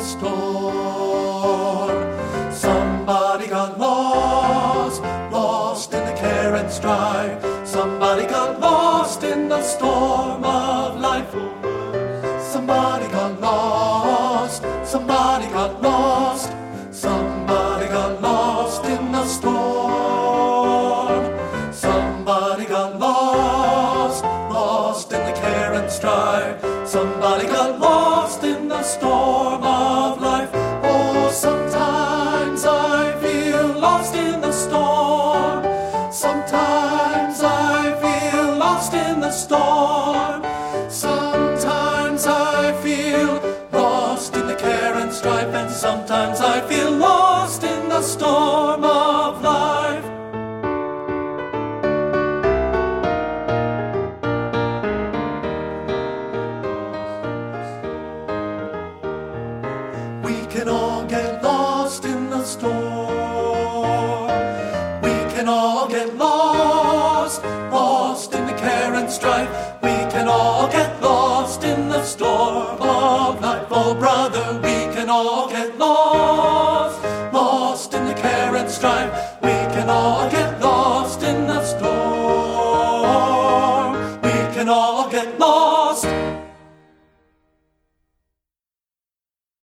storm. Somebody got lost, lost in the care and strife. Somebody got lost in the storm of life. Somebody got lost, somebody got lost, somebody got lost in the storm. Somebody got lost, lost in the care and strife. Somebody got lost in the storm of life. Oh, sometimes I feel lost in the storm. Sometimes I feel lost in the storm. Sometimes I feel lost in the care and strife, and sometimes I feel lost in the storm of life. We can all get lost in the storm. We can all get lost, lost in the care and strife. We can all get lost in the storm of life. Oh, brother, we can all get lost, lost in the care and strife. We can all get